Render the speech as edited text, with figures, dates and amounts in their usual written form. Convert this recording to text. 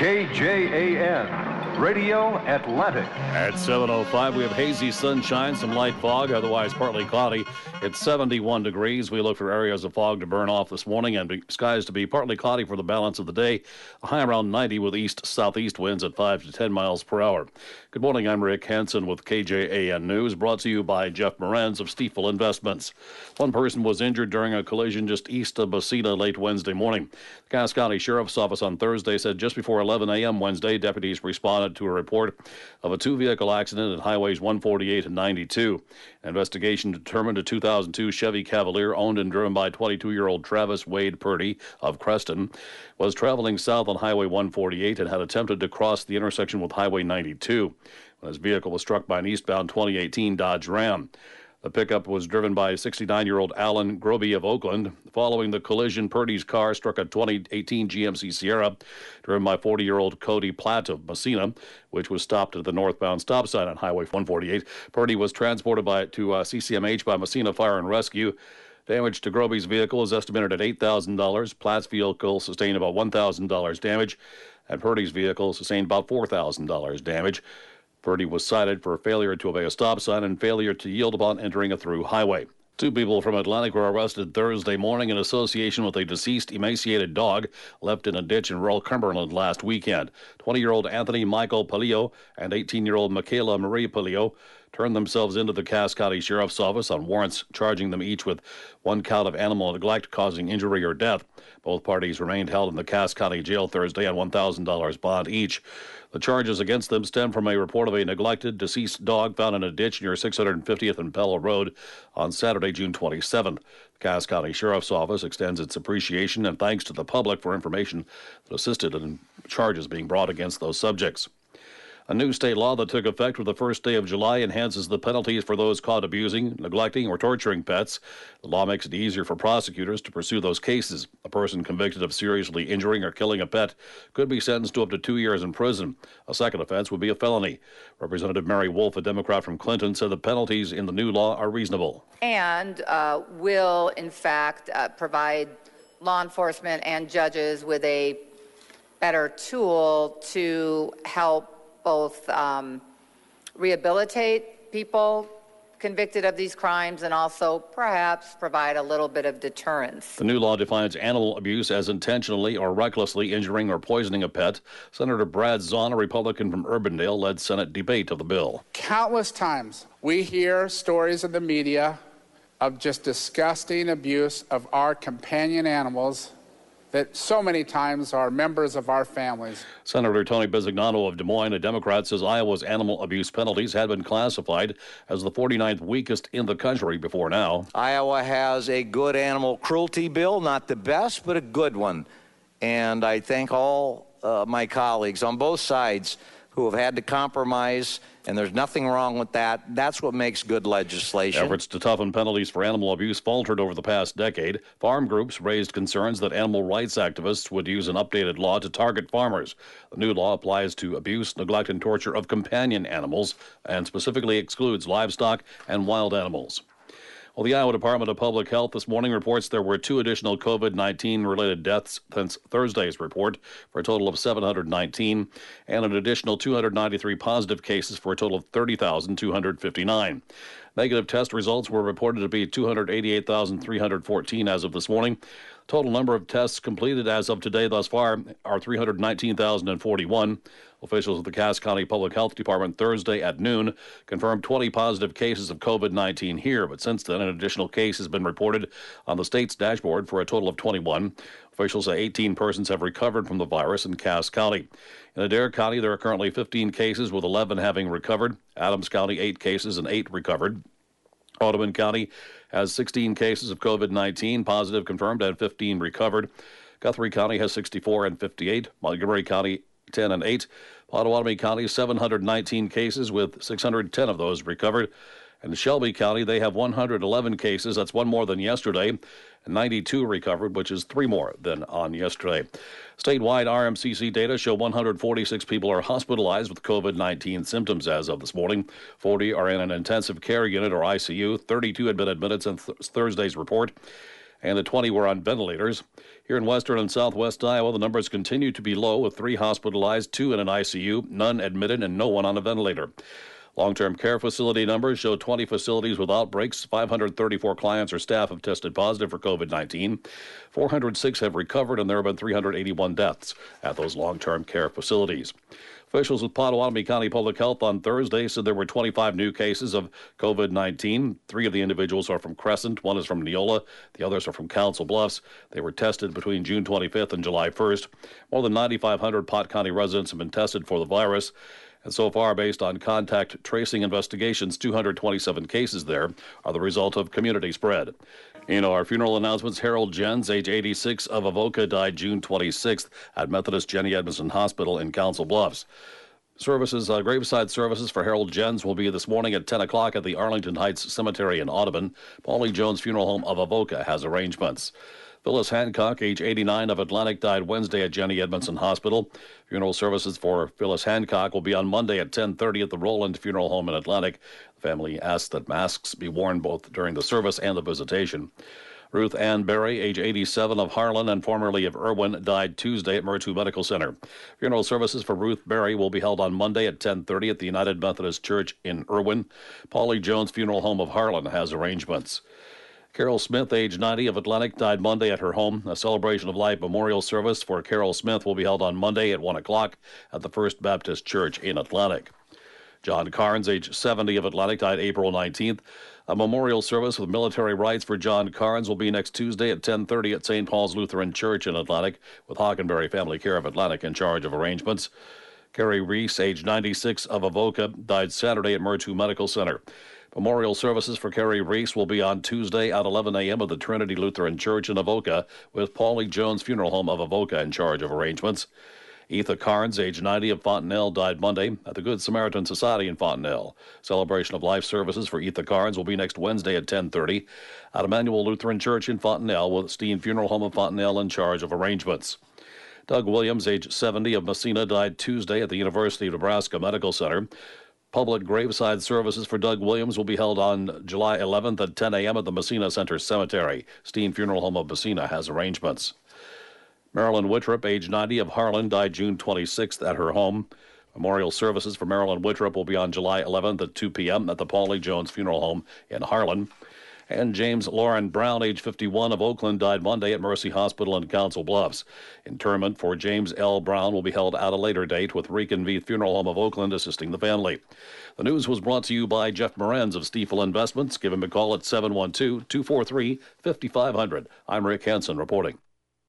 KJAN, Radio Atlantic. At 7:05, we have hazy sunshine, some light fog, otherwise partly cloudy. It's 71 degrees. We look for areas of fog to burn off this morning and skies to be partly cloudy for the balance of the day. A high around 90 with east-southeast winds at 5 to 10 miles per hour. Good morning. I'm Rick Hansen with KJAN News, brought to you by Jeff Moranz of Stiefel Investments. One person was injured during a collision just east of Massena late Wednesday morning. The Cass County Sheriff's Office on Thursday said just before 11 a.m. Wednesday, deputies responded to a report of a two-vehicle accident at highways 148 and 92. An investigation determined a 2002 Chevy Cavalier owned and driven by 22-year-old Travis Wade Purdy of Creston was traveling south on Highway 148 and had attempted to cross the intersection with Highway 92 when his vehicle was struck by an eastbound 2018 Dodge Ram. The pickup was driven by 69-year-old Alan Groby of Oakland. Following the collision, Purdy's car struck a 2018 GMC Sierra driven by 40-year-old Cody Platt of Massena, which was stopped at the northbound stop sign on Highway 148. Purdy was transported to CCMH by Massena Fire and Rescue. Damage to Groby's vehicle is estimated at $8,000. Platt's vehicle sustained about $1,000 damage, and Purdy's vehicle sustained about $4,000 damage. Purdy was cited for failure to obey a stop sign and failure to yield upon entering a through highway. Two people from Atlantic were arrested Thursday morning in association with a deceased emaciated dog left in a ditch in rural Cumberland last weekend. 20-year-old Anthony Michael Palillo and 18-year-old Michaela Marie Palillo turned themselves into the Cass County Sheriff's Office on warrants charging them each with one count of animal neglect causing injury or death. Both parties remained held in the Cass County Jail Thursday on $1,000 bond each. The charges against them stem from a report of a neglected, deceased dog found in a ditch near 650th and Pella Road on Saturday, June 27th. The Cass County Sheriff's Office extends its appreciation and thanks to the public for information that assisted in charges being brought against those subjects. A new state law that took effect with the first day of July enhances the penalties for those caught abusing, neglecting, or torturing pets. The law makes it easier for prosecutors to pursue those cases. A person convicted of seriously injuring or killing a pet could be sentenced to up to 2 years in prison. A second offense would be a felony. Representative Mary Wolf, a Democrat from Clinton, said the penalties in the new law are reasonable. And will, in fact, provide law enforcement and judges with a better tool to help both rehabilitate people convicted of these crimes and also perhaps provide a little bit of deterrence. The new law defines animal abuse as intentionally or recklessly injuring or poisoning a pet. Senator Brad Zahn, a Republican from Urbandale, led Senate debate of the bill. Countless times we hear stories in the media of just disgusting abuse of our companion animals that so many times are members of our families. Senator Tony Bisignano of Des Moines, a Democrat, says Iowa's animal abuse penalties had been classified as the 49th weakest in the country before now. Iowa has a good animal cruelty bill, not the best, but a good one. And I thank all my colleagues on both sides who have had to compromise, and there's nothing wrong with that. That's what makes good legislation. Efforts to toughen penalties for animal abuse faltered over the past decade. Farm groups raised concerns that animal rights activists would use an updated law to target farmers. The new law applies to abuse, neglect, and torture of companion animals and specifically excludes livestock and wild animals. Well, the Iowa Department of Public Health this morning reports there were 2 additional COVID-19 related deaths since Thursday's report for a total of 719 and an additional 293 positive cases for a total of 30,259. Negative test results were reported to be 288,314 as of this morning. Total number of tests completed as of today thus far are 319,041. Officials of the Cass County Public Health Department Thursday at noon confirmed 20 positive cases of COVID-19 here, but since then an additional case has been reported on the state's dashboard for a total of 21. Officials say 18 persons have recovered from the virus in Cass County. In Adair County, there are currently 15 cases, with 11 having recovered. Adams County, 8 cases and 8 recovered. Audubon County has 16 cases of COVID-19 positive confirmed and 15 recovered. Guthrie County has 64 and 58. Montgomery County, 10 and 8. Pottawatomie County, 719 cases with 610 of those recovered. And Shelby County, they have 111 cases. That's one more than yesterday. And 92 recovered, which is 3 more than on yesterday. Statewide RMCC data show 146 people are hospitalized with COVID-19 symptoms as of this morning. 40 are in an intensive care unit or ICU. 32 had been admitted since Thursday's report. and the 20 were on ventilators. Here in western and southwest Iowa, the numbers continue to be low, with 3 hospitalized, 2 in an ICU, none admitted, and no one on a ventilator. Long-term care facility numbers show 20 facilities with outbreaks. 534 clients or staff have tested positive for COVID-19. 406 have recovered, and there have been 381 deaths at those long-term care facilities. Officials with Potawatomi County Public Health on Thursday said there were 25 new cases of COVID-19. 3 of the individuals are from Crescent. 1 is from Neola. The others are from Council Bluffs. They were tested between June 25th and July 1st. More than 9,500 Pot County residents have been tested for the virus. And so far, based on contact tracing investigations, 227 cases there are the result of community spread. In our funeral announcements, Harold Jens, age 86, of Avoca, died June 26th at Methodist Jenny Edmondson Hospital in Council Bluffs. Graveside services for Harold Jens will be this morning at 10 o'clock at the Arlington Heights Cemetery in Audubon. Paulie Jones Funeral Home of Avoca has arrangements. Phyllis Hancock, age 89, of Atlantic, died Wednesday at Jenny Edmondson Hospital. Funeral services for Phyllis Hancock will be on Monday at 10:30 at the Roland Funeral Home in Atlantic. The family asks that masks be worn both during the service and the visitation. Ruth Ann Berry, age 87, of Harlan and formerly of Irwin, died Tuesday at Murtu Medical Center. Funeral services for Ruth Berry will be held on Monday at 10:30 at the United Methodist Church in Irwin. Paulie Jones Funeral Home of Harlan has arrangements. Carol Smith, age 90, of Atlantic, died Monday at her home. A celebration of life memorial service for Carol Smith will be held on Monday at 1 o'clock at the First Baptist Church in Atlantic. John Carnes, age 70, of Atlantic, died April 19th. A memorial service with military rights for John Carnes will be next Tuesday at 10:30 at St. Paul's Lutheran Church in Atlantic, with Hockenberry Family Care of Atlantic in charge of arrangements. Carrie Reese, age 96, of Avoca, died Saturday at Murtu Medical Center. Memorial services for Carrie Reese will be on Tuesday at 11 a.m. at the Trinity Lutheran Church in Avoca, with Paulie Jones Funeral Home of Avoca in charge of arrangements. Etha Carnes, age 90, of Fontenelle, died Monday at the Good Samaritan Society in Fontenelle. Celebration of life services for Etha Carnes will be next Wednesday at 10:30 at Emmanuel Lutheran Church in Fontenelle, with Steen Funeral Home of Fontenelle in charge of arrangements. Doug Williams, age 70, of Messina, died Tuesday at the University of Nebraska Medical Center. Public graveside services for Doug Williams will be held on July 11th at 10 a.m. at the Messina Center Cemetery. Steen Funeral Home of Messina has arrangements. Marilyn Wittrup, age 90, of Harlan, died June 26th at her home. Memorial services for Marilyn Wittrup will be on July 11th at 2 p.m. at the Paulie Jones Funeral Home in Harlan. And James Lauren Brown, age 51, of Oakland, died Monday at Mercy Hospital in Council Bluffs. Interment for James L. Brown will be held at a later date, with Rican V Funeral Home of Oakland assisting the family. The news was brought to you by Jeff Morenz of Stiefel Investments. Give him a call at 712-243-5500. I'm Rick Hansen reporting.